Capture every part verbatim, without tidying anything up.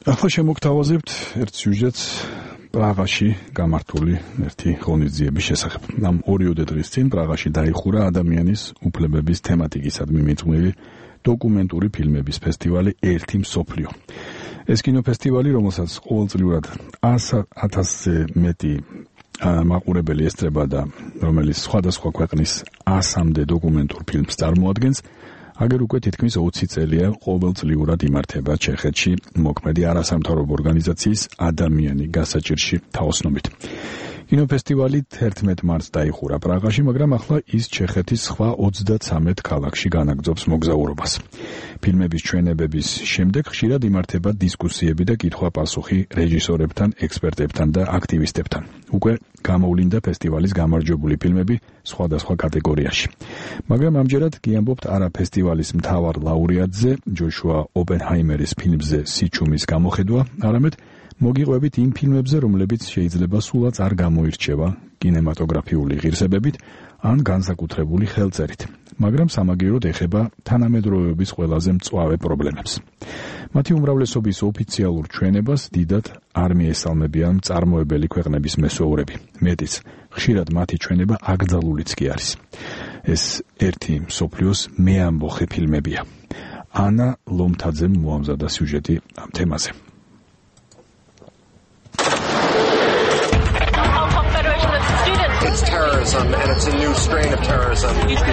ახლა შემოგთავაზებთ ერთ სიუჟეტს პრაღაში გამართული ერთი ღონისძიების შესახებ. ამ ორიოდე დღის წინ პრაღაში დაიხურა ადამიანის უფლებების თემატიკისადმი მიძღვნილი დოკუმენტური ფილმების ფესტივალი ერთი მსოფლიო. ეს კინოფესტივალი, რომელსაც ყოველწლიურად ათასზე მეტი მაყურებელი ესწრება და რომელიც სხვადასხვა ქვეყნის ასამდე დოკუმენტურ ფილმს წარმოადგენს, აგერ უკვე თითქმის ოცი წელია ყოველწლიურად იმართება ჩეხეთში მოქმედი არასამთავრობო ორგანიზაციის ადამიანი გასაჭირში თაოსნობით. კინოფესტივალი თერთმეტ მარტს დაიხურა პრაღაში, მაგრამ ახლა ის ჩეხეთის სხვა ოცდაცამეტ ქალაქში განაგრძობს მოგზაურობას. ფილმების ჩვენებების შემდეგ ხშირად იმართება დისკუსიები და კითხვა-პასუხი რეჟისორებთან, ექსპერტებთან და აქტივისტებთან. უკვე გამოვლინდა ფესტივალის გამარჯვებული ფილმები სხვადასხვა კატეგორიაში. მაგრამ ამჯერად გიამბობთ არა ფესტივალის მთავარ ლაურეატზე, ჯოშუა ოპენჰაიმერის ფილმზე სიჩუმის გამოხედვა, არამედ მოგიყვებით იმ ფილმებზე, რომლებიც შეიძლება სულაც არ გამოირჩევა კინემატოგრაფიული ღირსებებით ან განსაკუთრებული ხელწერით, მაგრამ სამაგიეროდ ეხება თანამედროვეობის ყველაზე მწვავე პრობლემებს. მათი უმრავლესობის ოფიციალურ ჩვენებას დიდად არ მიესალმებიან მწარმოებელი ქვეყნების მესვეურები. მეტიც, ხშირად მათი ჩვენება აკრძალულიც კი არის. ეს ერთი მსოფლიოს მეამბოხე ფილმებია. ანა ლომთაძემ მოამზადა სიუჟეტი ამ თემაზე. It's terrorism, and it's a new strain of terrorism.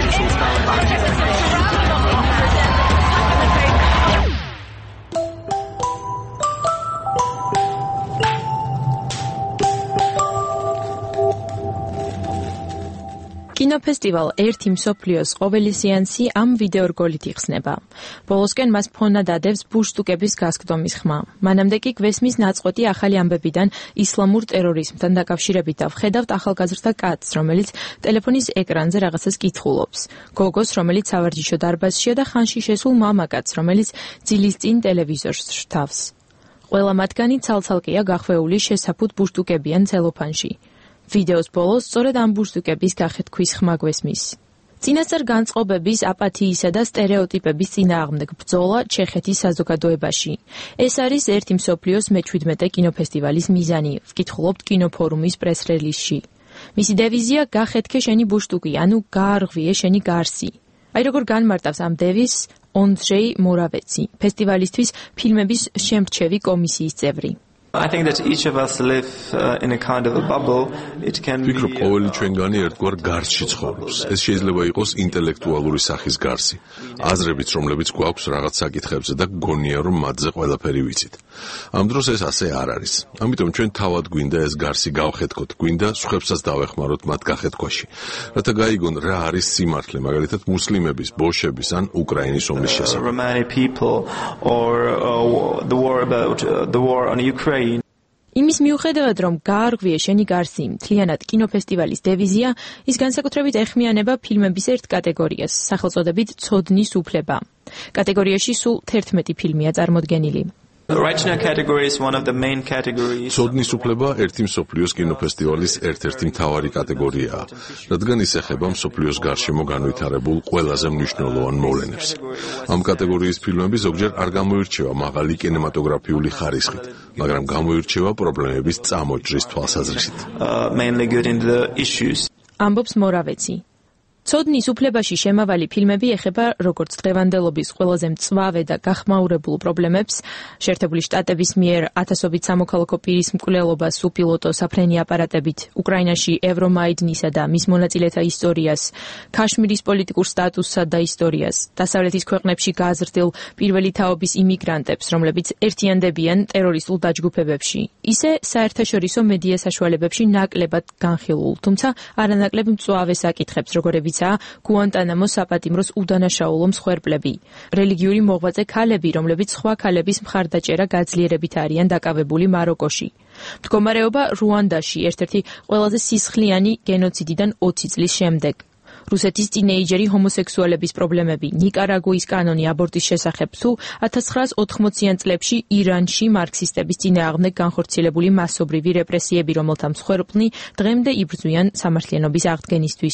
კინოფესტივალ ერთი მსოფლიოს ყოველი სეანსი ამ ვიდეორგოლით იხსნება. ბოლოსკენ მას ფონად ადევს ბუშტუკების გასკდომის ხმა. მანამდე კი გვესმის ნაწყვეტი ახალი ამბებიდან ისლამურ ტერორიზმთან დაკავშირებით და ვხედავთ ახალგაზრდა კაცს, რომელიც ტელეფონის ეკრანზე რაღაცას კითხულობს. გოგოს, რომელიც სავარჯიშო დარბაზშია და ხანში შესულ მამაკაცს, რომელიც ძილის წინ ტელევიზორს რთავს. ყველა მათგანი ცალ-ცალკეა გახვეული შესაფუთ ბუშტუკებიან ცელოფანში. ვიდეოს ბოლოს სწორედ ამ ბუშტუკების გახეთქვის ხმა გვესმის. წინასწარ განწყობების, აპათიისა და სტერეოტიპების წინააღმდეგ ბრძოლა ჩეხეთის საზოგადოებაში. ეს არის ერთი მსოფლიოს მეჩვიდმეტე კინოფესტივალის მიზანი, ვკითხულობთ კინოფორუმის პრეს-რელიზში. მისი დევიზია გახეთქე შენი ბუშტუკი, ანუ გაარღვიე შენი გარსი. აი როგორ განმარტავს ამ დევიზს ონდრეი მურავეცი, ფესტივალისთვის ფილმების შემრჩევი კომისიის წევრი. I think that each of us live uh, in a kind of a bubble. It can be ვიქრობ, ყოველი ჩვენგანი ერთგვარ გარსში ცხოვრობს. ეს შეიძლება იყოს ინტელექტუალური სახის გარსი, აზრებიც, რომლებიც გვაქვს რაღაც საკითხებზე და გგონია, რომ მათზე ყველაფერი ვიცით. ამ დროს ეს ასე არ არის. ამიტომ ჩვენ თავად გვინდა ეს გარსი გავხეთქოთ, გვინდა სხვებსაც დავეხმაროთ მათ გახეთქვაში. რათა გაიგონ რა არის სიმართლე, მაგალითად მუსლიმების, ბოშების ან უკრაინის ომის შესახებ. Romani people or uh, the war about uh, the war on Ukraine. იმის მიუხედავად, რომ გაარღვიე შენი გარსი მთლიანად კინოფესტივალის დევიზია, ის განსაკუთრებით ეხმიანება ფილმების ერთ კატეგორიას, სახელწოდებით ცოდნის უფლება. კატეგორიაში სულ თერთმეტი ფილმია წარმოდგენილი. The Rajna category is one of the main categories. ცოდნის უფლება ერთი მსოფლიოს კინოფესტივალის ერთ-ერთი მთავარი კატეგორიაა, რადგან ის ეხება მსოფლიოს გარშემო განვითარებულ ყველაზე მნიშვნელოვან მოვლენებს. ამ კატეგორიის ფილმები ზოგჯერ არ გამოირჩევა მაღალი კინემატოგრაფიული ხარისხით, მაგრამ გამოირჩევა პრობლემების წამოჭრის თვალსაზრისით. Uh, mainly good in the issues. ამბობს მურავეცი. ცოდნის უფლებაში შემავალი ფილმები ეხება როგორც დღევანდელობის ყველაზე მწვავე და გახმაურებულ პრობლემებს, შეერთებული შტატების მიერ ათასობით სამოქალაქო პირის მკვლელობას უპილოტო საფრენი აპარატებით, უკრაინაში ევრომაიდნისა და მის მონაწილეთა ისტორიას, ქაშმირის პოლიტიკურ სტატუსსა და ისტორიას, დასავლეთის ქვეყნებში გაზრდილ პირველი თაობის იმიგრანტებს, რომლებიც ერთიანდებიან ტერორისტულ დაჯგუფებებში, ისე საერთაშორისო მედია საშუალებებში ნაკლებად განხილულ, თუმცა არანაკლებ მწვავე საკითხებს, როგორებიც გუანტანამოს საპატიმროს უდანაშაულო მსხვერპლები, რელიგიური მოღვაწე ქალები, რომლებიც სხვა ქალების მხარდაჭერა გაძლიერებით არიან დაკავებული მაროკოში. მდგომარეობა რუანდაში ერთ-ერთი ყველაზე სისხლიანი გენოციდიდან ოცი წლის შემდეგ. რუსეთის ტინეიჯერი ჰომოსექსუალების პრობლემები, ნიკარაგუის კანონი აბორტის შესახებ თუ ათას ცხრაას ოთხმოციან წლებში ირანში მარქსისტების წინააღმდეგ განხორციელებული მასობრივი რეპრესიები, რომელთა მსხვერპლნი დღემდე იბრძვიან სამართლიანობის აღდგენისთვის.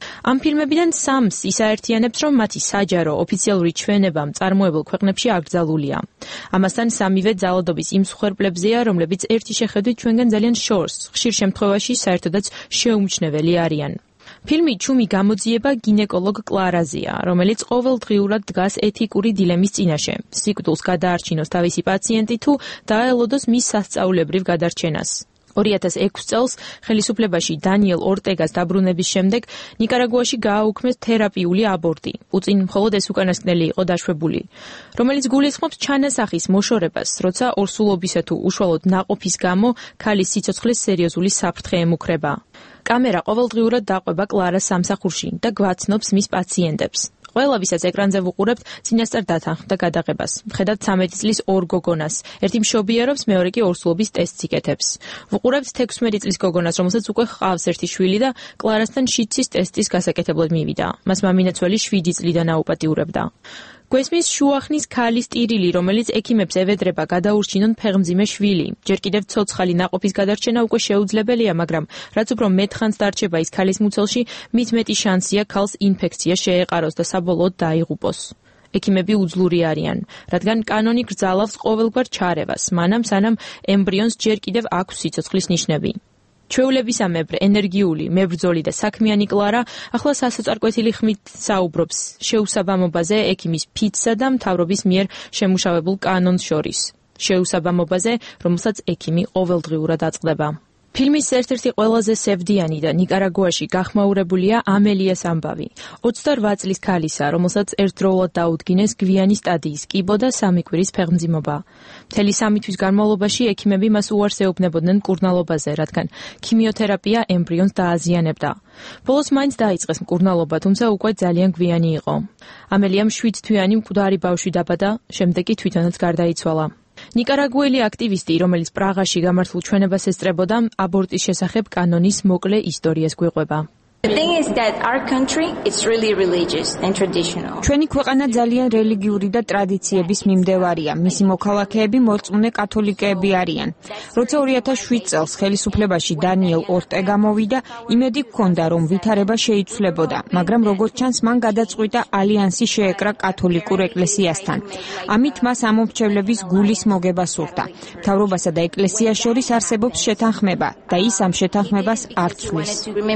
ამ ფილმებიდან სამს ისაერთიანებს, რომ მათი საჯარო ოფიციალური ჩვენება მწარმოებელ ქვეყნებში აკრძალულია. ამასთან სამივე ძალადობის იმ მსხვერპლებზეა, რომლებიც ერთი შეხედვით ჩვენგან ძალიან შორს, ხშირ შემთხვევაში საერთოდაც შეუმჩნეველი არიან. ფილმი ჩუმი გამოძიება გინეკოლოგ კლარაზეა, რომელიც ყოველდღიურად დგას ეთიკური დილემის წინაშე. სიკვდილს გადაარჩინოს თავისი პაციენტი თუ დაელოდოს მის სასწაულებრივ გადარჩენას. ორი ათას ექვსი წელს ხელისუფლებაში დანიელ ორტეგას დაბრუნების შემდეგ ნიკარაგუაში გააუქმეს თერაპიული აბორტი. უწინ მხოლოდ ეს უკანასკნელი იყო დაშვებული, რომელიც გულისხმობს ჩანასახის მოშორებას, როცა ორსულობისა თუ უშუალოდ ნაყოფის გამო ქალის სიცოცხლის სერიოზული საფრთხე ემუქრება. კამერა ყოველდღიურად დაყვება კლარას სამსახურში და გვაცნობს მის პაციენტებს. ყველა ვისაც ეკრანზე ვუყურებთ, წინასწარ დათანხმდა გადაღებას. ვხედავთ ცამეტი წლის ორ გოგონას. ერთი მშობიარობს, მეორე კი ორსულობის ტესტს იკეთებს. ვუყურებთ თექვსმეტი წლის გოგონას, რომელსაც უკვე ჰყავს ერთი შვილი და კლარასთან შიდსის ტესტის გასაკეთებლად მივიდა. მას მამინაცვალი შვიდი წლიდან აუპატიურებდა. გვესმის შუახნის ქალის ტირილი, რომელიც ექიმებს ევედრება გადაურჩინონ ფეხმძიმე შვილი. ჯერ კიდევ ცოცხალი ნაყოფის გადარჩენა უკვე შეუძლებელია, მაგრამ რაც უფრო მეტხანს დარჩება ის ქალის მუცელში, მით მეტი შანსია ქალს ინფექცია შეეყაროს და საბოლოოდ დაიღუპოს. ექიმები უძლური არიან, რადგან კანონი გრძალავს ყოველგვარ ჩარევას, მანამ სანამ ემბრიონს ჯერ კიდევ აქვს სიცოცხლის ნიშნები. ჩვეულებისამებრ ენერგიული, მებრძოლი და საქმიანი კლარა ახლა სასოწარკვეთილი ხმით საუბრობს შეუსაბამობაზე ექიმის ფიცსა და მთავრობის მიერ შემუშავებულ კანონს შორის. შეუსაბამობაზე, რომელსაც ექიმი ყოველდღიურად აწყდება. ფილმის ერთ-ერთი ყველაზე სევდიანი და ნიკარაგუაში გახმაურებულია ამელიას ამბავი. ოცდარვა წლის ქალისა, რომელსაც ერთდროულად დაუდგინეს გვიანი სტადიის კიბო და სამი კვირის ფეხმძიმობა. მთელი სამი თვის განმავლობაში ექიმები მას უარს ეუბნებოდნენ მკურნალობაზე, რადგან ქიმიოთერაპია ემბრიონს დააზიანებდა. ბოლოს მაინც დაიწყეს მკურნალობა, თუმცა უკვე ძალიან გვიანი იყო. ამელიამ შვიდთვიანი მკვდარი ბავშვი დაბადა, შემდეგ კი თვითონაც გარდაიცვალა. ნიკარაგუელი აქტივისტი, რომელიც პრაღაში გამართულ ჩვენებას ესწრებოდა, აბორტის შესახებ კანონის მოკლე ისტორიას გვიყვება. The thing is that our country is really religious and traditional. ჩვენი ქვეყანა ძალიან რელიგიური და ტრადიციების მიმდევარია. მისი მოქალაქეები მორწმუნე კათოლიკეები არიან. როცა ორი ათას შვიდ წელს ხელისუფლებაში დანიელ ორტეგა მოვიდა, იმედი ჰქონდა, რომ ვითარება შეიცვლებოდა, მაგრამ როგორც ჩანს, მან გადაწყვიტა ალიანსი შეეკრა კათოლიკურ ეკლესიასთან. ამით მას ამომრჩევლების გულის მოგება სურდა. მთავრობასა და ეკლესიას შორის არსებობს შეთანხმება და ის ამ შეთანხმებას არ ცვლის.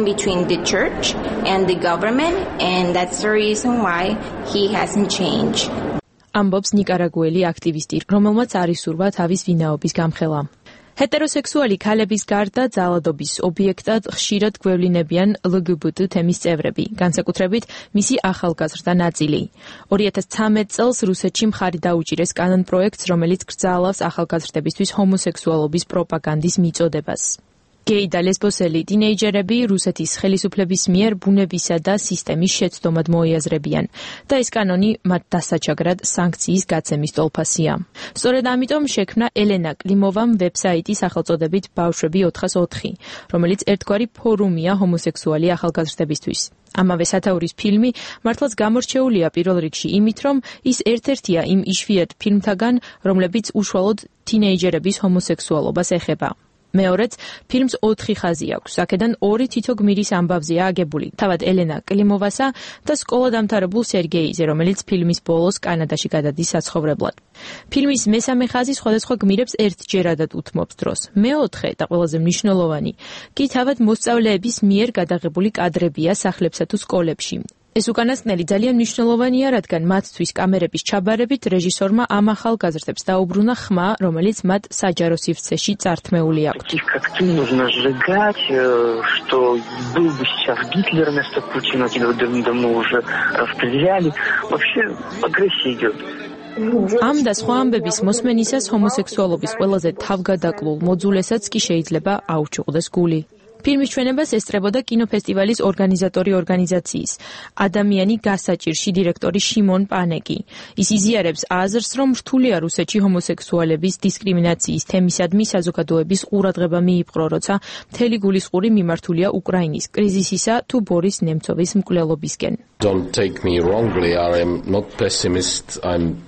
Church and the government, and that's the reason why he hasn't changed. ამბობს ნიკარაგუელი აქტივისტი, რომელმაც არის სურვა თავის ვინაობის გამხელა. ჰეტეროსექსუალი ქალების გარდა ძალადობის ობიექტად ხშირად გვევლინებიან ელ გი ბი ტი თემის წევრები, განსაკუთრებით მისი ახალგაზრდა ნაწილი. ორი ათას ცხრამეტ წელს რუსეთში მხარი დაუჭირეს კანონპროექტს, რომელიც გრძალავს ახალგაზრდებისთვის ჰომოსექსუალობის პროპაგანდის მიწოდებას. გეი და ლესბოსელი ტინეიჯერები რუსეთის ხელისუფლების მიერ ბუნებისა და სისტემის შეცდომად მოიაზრებიან და ეს კანონი მათ დასაჩაგრად სანქციის გაცემის ტოლფასია. სწორედ ამიტომ შექმნა ელენა კლიმოვამ ვებსაიტი სახელწოდებით ბავშვები ოთხას ოთხი, რომელიც ერთგვარი ფორუმია ჰომოსექსუალი ახალგაზრდებისთვის. ამავე სათაურის ფილმი მართლაც გამორჩეულია პირველ რიგში იმით, რომ ის ერთ-ერთია იმ იშვიათ ფილმთაგან, რომლებიც უშუალოდ თინეიჯერების ჰომოსექსუალობას ეხება. მეორეც, ფილმს ოთხი ხაზი აქვს, აქედან ორი თითო გმირის ამბავზეა აგებული, თავად ელენა კლიმოვასა და სკოლა დამთავრებულ სერგეიზე, რომელიც ფილმის ბოლოს კანადაში გადადის საცხოვრებლად. ფილმის მესამე ხაზი სხვადასხვა გმირებს ერთჯერადად უთმობს დროს. მეოთხე და ყველაზე მნიშვნელოვანი კი თავად მოსწავლეების მიერ გადაღებული კადრებია სახლებსა თუ სკოლებში. ეს უკანასკნელი ძალიან მნიშვნელოვანია, რადგან მათთვის კამერების ჩაბარებით რეჟისორმა ამ ახალგაზრდებს დაუბრუნა ხმა, რომელიც მათ საჯარო სივრცეში წართმეული აქვთ. ამ და სხვა ამბების მოსმენისას ჰომოსექსუალობის ყველაზე თავგადაკლულ მოძულესაც კი შეიძლება აუჩუყდეს გული. ფილმის ჩვენებას ესწრებოდა კინოფესტივალის ორგანიზატორი ორგანიზაციის ადამიანი გასაჭირში დირექტორი შიმონ პანეკი. ის იზიარებს აზრს, რომ რთულია რუსეთში ჰომოსექსუალების დისკრიმინაციის თემისადმი საზოგადოების ყურადღება მიიპყრო, როცა მთელი გულისყური მიმართულია უკრაინის კრიზისისა თუ ბორის ნემცოვის მკვლელობისკენ. Don't take me wrongly, I am not pessimist, I'm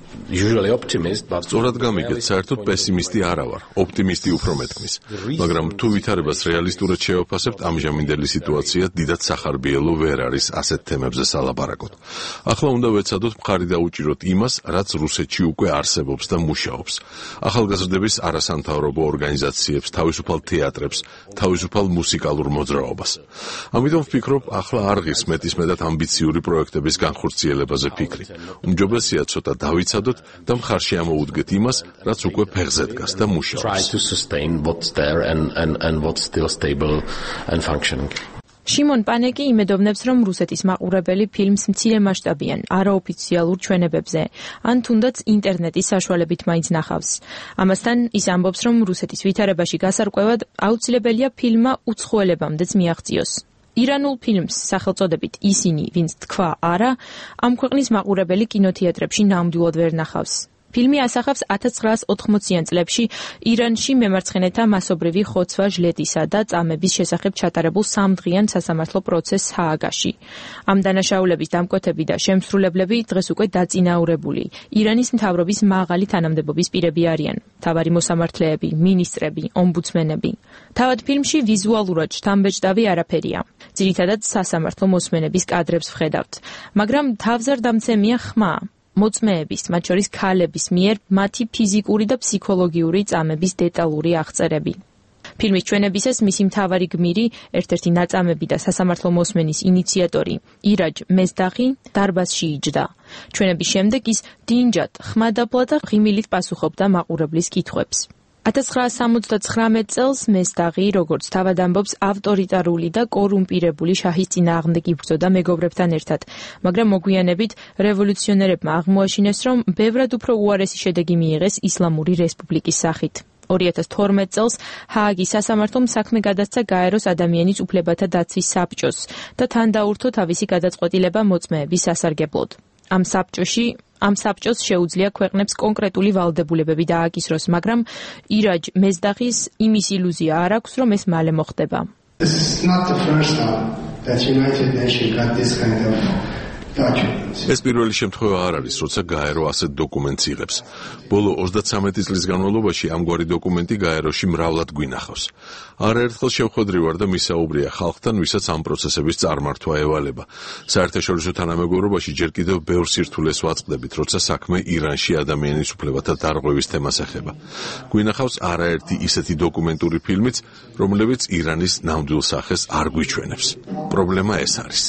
usually optimist, but სწორად გამიგეთ, საერთოდ პესიმისტი არა ვარ, ოპტიმისტი უფრო მეტქმის. მაგრამ თუ ვითარებას რეალისტურად შევაფასებთ, ამჟამინდელი სიტუაცია დიდად სახარბიელო ვერ არის ასეთ თემებზე სალაპარაკოთ. ახლა უნდა ვეცადოთ მხარი დაუჭიროთ იმას, რაც რუსეთში უკვე არსებობს და მუშაობს. ახალგაზრდების არასამთავრობო ორგანიზაციებს, თავისუფალ თეატრებს, თავისუფალ მუსიკალურ მოძრაობას. ამიტომ ვფიქრობ, ახლა არ ღირს მეტისმეტად ამბიციური პროექტების განხორციელებაზე ფიქრი. უმჯობესია ცოტა დავიცადოთ და მხარში ამოუდგეთ იმას, რაც უკვე ფეხზე დგას და მუშაობს. try to sustain what's there and and and what's still stable and functioning. შიმონ პანეკი იმედოვნებს, რომ რუსეთის მაყურებელი ფილმს მცირე მასშტაბიან, არაოფიციალურ ჩვენებებზე, ან თუნდაც ინტერნეტის საშუალებით მაინც ნახავს. ამასთან ის ამბობს, რომ რუსეთის ვითარებაში გასარკვევად აუცილებელია ფილმმა უცხოელებამდეც მიაღწიოს. ირანულ ფილმს სახელწოდებით ისინი, ვინც თქვა არა, ამ ქვეყნის მაყურებელი კინოთეატრებში ნამდვილად ვერ ნახავს. ფილმი ასახავს ათას ცხრაას ოთხმოციან წლებში ირანში მემარცხენეთა მასობრივი ხოცვა ჟლეტისა და წამების შესახებ ჩატარებულ სამდღიან სასამართლო პროცესს ჰააგაში. ამ დანაშაულების დამკვეთები და შემსრულებლები დღეს უკვე დაწინაურებული. ირანის მთავრობის მაღალი თანამდებობის პირები არიან. მთავარი მოსამართლეები, მინისტრები, ომბუდსმენები. თავად ფილმში ვიზუალურად შთამბეჭდავი არაფერია. ძირითადად სასამართლო მოსმენების კადრებს ვხედავთ, მაგრამ თავზარდამცემია ხმა. მოწმეების, მათ შორის ქალების მიერ მათი ფიზიკური და ფსიქოლოგიური წამების დეტალური აღწერები. ფილმის ჩვენებისას მისი მთავარი გმირი, ერთ-ერთი ნაწამები და სასამართლო მოსმენის ინიციატორი, ირაჯ მეზდაღი, დარბაზში იჯდა. ჩვენების შემდეგ ის დინჯად, ხმადაბლა და ღიმილით პასუხობდა მაყურებლის კითხვებს. ათას ცხრაას სამოცდაცხრამეტ წელს მეზდაღი, როგორც თავად ამბობს, ავტორიტარული და კორუმპირებული შაჰის წინააღმდეგ იბრძოდა მეგობრებთან ერთად, მაგრამ მოგვიანებით რევოლუციონერებმა აღმოაჩინეს, რომ ბევრად უფრო უარესი შედეგი მიიღეს ისლამური რესპუბლიკის სახით. ორი ათას თორმეტ წელს ჰააგის სასამართლომ საქმე გადასცა გაეროს ადამიანის უფლებათა დაცვის საბჭოს და თან დაურთო თავისი გადაწყვეტილება მოწმეების სასარგებლოდ. ამ საბჭოში ამ საბჭოს შეუძლია ქვეყნებს კონკრეტული ვალდებულებები დააკისროს, მაგრამ ირაჯ მეზდაღის იმის ილუზია არ აქვს, რომ ეს მალე მოხდება. This is not the first time that United Nations got this kind of ეს პირველი შემთხვევა არ არის, როცა გაერო ასეთ დოკუმენტს იღებს. ბოლო ოცდაცამეტი წლის განმავლობაში ამგვარი დოკუმენტი გაეროში მრავლად გვინახავს. არაერთხელ შევხვედრი ვარ და მისაუბრია ხალხთან, ვისაც ამ პროცესების წარმართვა ევალება. საერთაშორისო თანამეგობრობაში ჯერ კიდევ ბევრ სირთულეს ვაწყდებით, როცა საქმე ირანში ადამიანის უფლებათა დარღვევის თემას ეხება. გვინახავს არაერთი ისეთი დოკუმენტური ფილმიც, რომლებიც ირანის ნამდვილ სახეს არ გვიჩვენებს. პრობლემა ეს არის.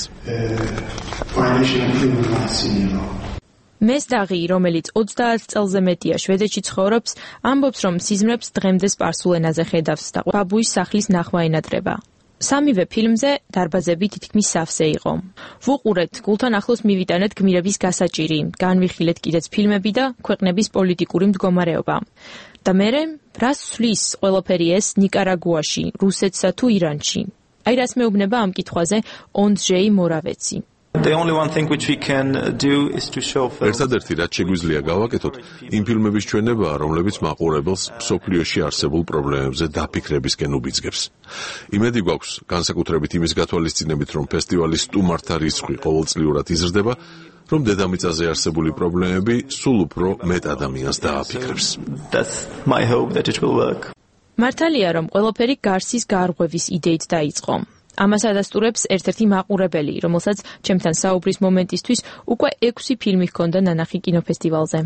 მეზდაღი, რომელიც ოცდაათ წელზე მეტია შვედეთში ცხოვრობს, ამბობს, რომ სიზმრებს დღემდე სპარსულ ენაზე ხედავს და ბაბუის სახლის ნახვა ენატრება. სამივე ფილმზე დარბაზები თითქმის სავსე იყო. ვუყურეთ, გულთან ახლოს მივიტანეთ გმირების გასაჭირი, განვიხილეთ კიდეც ფილმები და ქვეყნების პოლიტიკური მდგომარეობა. და მერე, რას ცვლის ყველაფერი ეს ნიკარაგუაში, რუსეთსა თუ ირანში? აი რას მეუბნება ამ კითხვაზე ონდჟეი მორავეცი. The only one thing which we can do is to show films. ერთადერთი რაც შეგვიძლია გავაკეთოთ, იმ ფილმების ჩვენებაა, რომლებიც მაყურებელს მსოფლიოში არსებულ პრობლემებზე დაფიქრებისკენ უბიძგებს. იმედი გვაქვს, განსაკუთრებით იმის გათვალისწინებით, რომ ფესტივალის სტუმართა რიცხვი ყოველწლიურად იზრდება, რომ დედამიწაზე არსებული პრობლემები სულ უფრო მეტ ადამიანს დააფიქრებს. That's my hope that it will work. მართალია, რომ ყველაფერი გარსის გარღვევის იდეით დაიწყო. ამას ადასტურებს ერთ-ერთი მაყურებელი, რომელსაც ჩემთან საუბრის მომენტისთვის უკვე ექვსი ფილმი ჰქონდა ნანახი კინოფესტივალზე.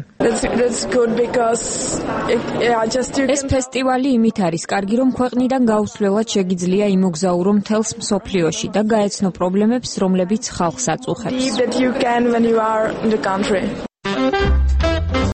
ეს ფესტივალი იმით არის კარგი, რომ ქვეყნიდან გაუსვლელად შეგიძლია იმოგზაურო მთელს მსოფლიოში და გაეცნო პრობლემებს, რომლებიც ხალხს აწუხებს.